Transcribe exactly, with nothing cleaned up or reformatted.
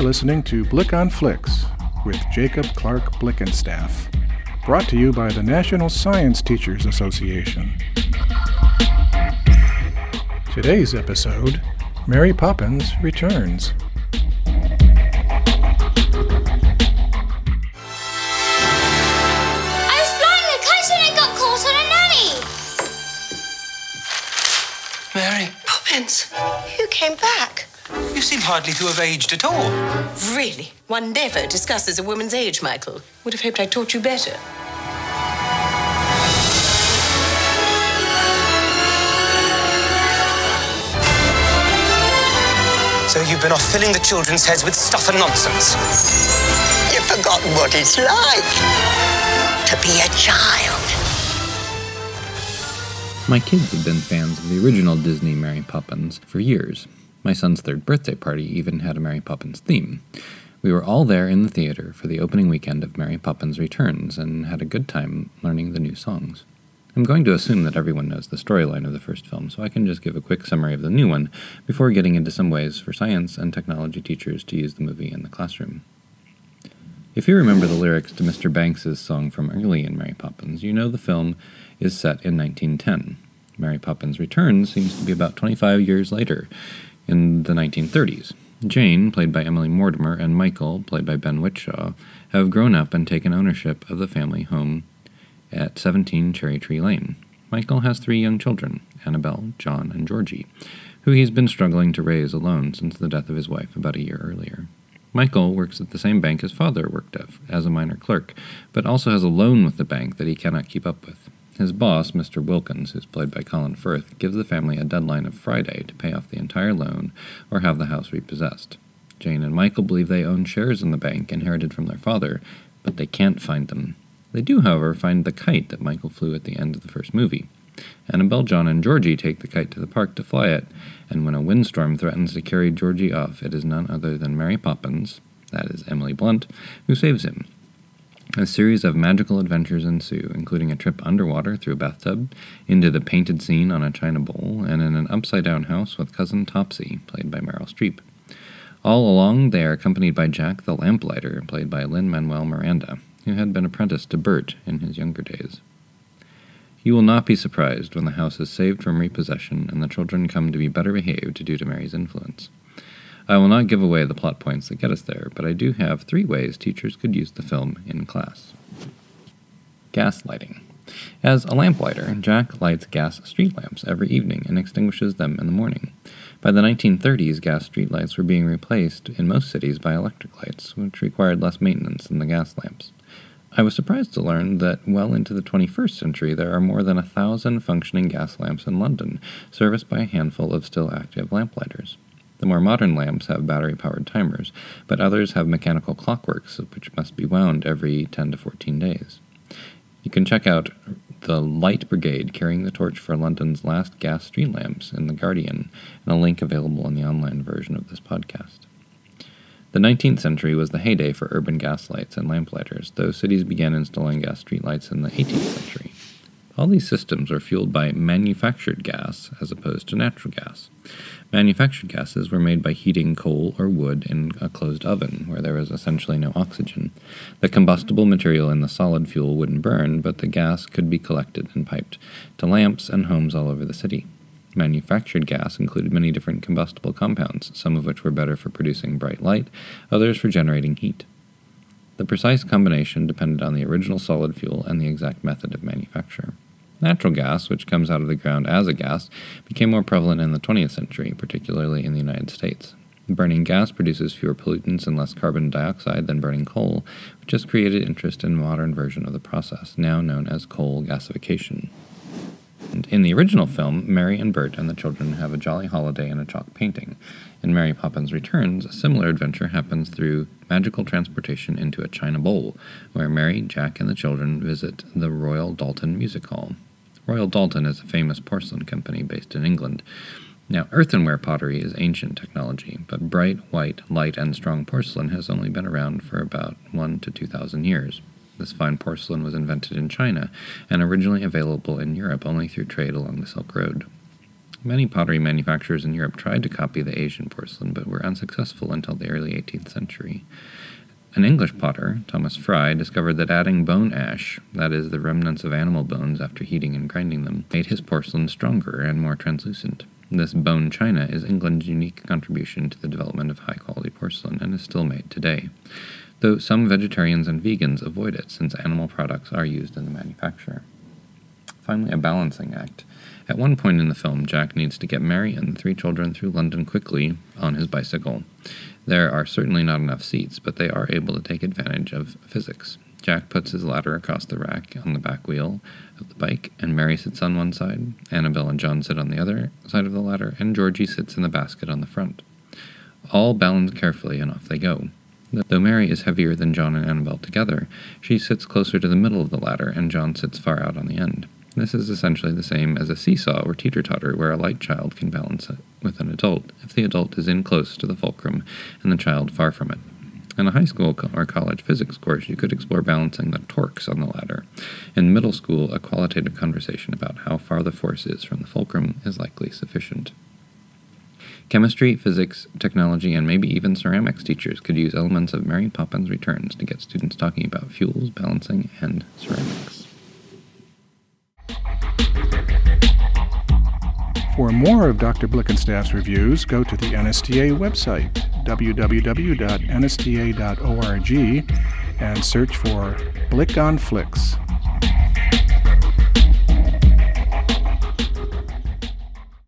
listening to Blick on Flicks with Jacob Clark Blickenstaff, brought to you by the National Science Teachers Association. Today's episode, Mary Poppins Returns. I was blowing the kite and it got caught on a nanny. Mary Poppins, you came back. you seem hardly to have aged at all. Really? One never discusses a woman's age, Michael. Would have hoped I taught you better. So you've been off filling the children's heads with stuff and nonsense. You've forgotten what it's like to be a child. My kids have been fans of the original Disney Mary Poppins for years. My son's third birthday party even had a Mary Poppins theme. We were all there in the theater for the opening weekend of Mary Poppins Returns and had a good time learning the new songs. I'm going to assume that everyone knows the storyline of the first film, so I can just give a quick summary of the new one before getting into some ways for science and technology teachers to use the movie in the classroom. If you remember the lyrics to Mister Banks's song from early in Mary Poppins, you know the film is set in nineteen ten. Mary Poppins Returns seems to be about twenty-five years later, in the nineteen thirties. Jane, played by Emily Mortimer, and Michael, played by Ben Whishaw, have grown up and taken ownership of the family home at seventeen Cherry Tree Lane. Michael has three young children, Annabelle, John, and Georgie, who he's been struggling to raise alone since the death of his wife about a year earlier. Michael works at the same bank his father worked at as a minor clerk, but also has a loan with the bank that he cannot keep up with. His boss, Mister Wilkins, who's played by Colin Firth, gives the family a deadline of Friday to pay off the entire loan or have the house repossessed. Jane and Michael believe they own shares in the bank inherited from their father, but they can't find them. They do, however, find the kite that Michael flew at the end of the first movie. Annabelle, John, and Georgie take the kite to the park to fly it, and when a windstorm threatens to carry Georgie off, it is none other than Mary Poppins, that is Emily Blunt, who saves him. A series of magical adventures ensue, including a trip underwater through a bathtub, into the painted scene on a china bowl, and in an upside-down house with Cousin Topsy, played by Meryl Streep. All along, they are accompanied by Jack the Lamplighter, played by Lin-Manuel Miranda, who had been apprenticed to Bert in his younger days. You will not be surprised when the house is saved from repossession and the children come to be better behaved due to Mary's influence. I will not give away the plot points that get us there, but I do have three ways teachers could use the film in class. Gas lighting. As a lamplighter, Jack lights gas street lamps every evening and extinguishes them in the morning. By the nineteen thirties, gas streetlights were being replaced in most cities by electric lights, which required less maintenance than the gas lamps. I was surprised to learn that well into the twenty-first century there are more than a thousand functioning gas lamps in London, serviced by a handful of still active lamplighters. The more modern lamps have battery-powered timers, but others have mechanical clockworks, which must be wound every ten to fourteen days. You can check out the Light Brigade carrying the torch for London's last gas street lamps in The Guardian, and a link available in the online version of this podcast. The nineteenth century was the heyday for urban gas lights and lamplighters, though cities began installing gas streetlights in the eighteenth century. All these systems are fueled by manufactured gas as opposed to natural gas. Manufactured gases were made by heating coal or wood in a closed oven, where there was essentially no oxygen. The combustible material in the solid fuel wouldn't burn, but the gas could be collected and piped to lamps and homes all over the city. Manufactured gas included many different combustible compounds, some of which were better for producing bright light, others for generating heat. The precise combination depended on the original solid fuel and the exact method of manufacture. Natural gas, which comes out of the ground as a gas, became more prevalent in the twentieth century, particularly in the United States. Burning gas produces fewer pollutants and less carbon dioxide than burning coal, which has created interest in a modern version of the process, now known as coal gasification. And in the original film, Mary and Bert and the children have a jolly holiday in a chalk painting. In Mary Poppins Returns, a similar adventure happens through magical transportation into a china bowl, where Mary, Jack, and the children visit the Royal Dalton Music Hall. Royal Dalton is a famous porcelain company based in England. Now, earthenware pottery is ancient technology, but bright, white, light, and strong porcelain has only been around for about one to two thousand years. This fine porcelain was invented in China and originally available in Europe only through trade along the Silk Road. Many pottery manufacturers in Europe tried to copy the Asian porcelain, but were unsuccessful until the early eighteenth century. An English potter, Thomas Fry, discovered that adding bone ash, that is, the remnants of animal bones after heating and grinding them, made his porcelain stronger and more translucent. This bone china is England's unique contribution to the development of high-quality porcelain and is still made today, though some vegetarians and vegans avoid it since animal products are used in the manufacture. Finally, a balancing act. At one point in the film, Jack needs to get Mary and the three children through London quickly on his bicycle. There are certainly not enough seats, but they are able to take advantage of physics. Jack puts his ladder across the rack on the back wheel of the bike, and Mary sits on one side, Annabelle and John sit on the other side of the ladder, and Georgie sits in the basket on the front. All balance carefully, and off they go. Though Mary is heavier than John and Annabelle together, she sits closer to the middle of the ladder, and John sits far out on the end. This is essentially the same as a seesaw or teeter-totter, where a light child can balance it with an adult if the adult is in close to the fulcrum and the child far from it. In a high school or college physics course, you could explore balancing the torques on the ladder. In middle school, a qualitative conversation about how far the force is from the fulcrum is likely sufficient. Chemistry, physics, technology, and maybe even ceramics teachers could use elements of Mary Poppins Returns to get students talking about fuels, balancing, and ceramics. For more of Doctor Blickenstaff's reviews, go to the N S T A website, w w w dot n s t a dot org, and search for Blick on Flicks.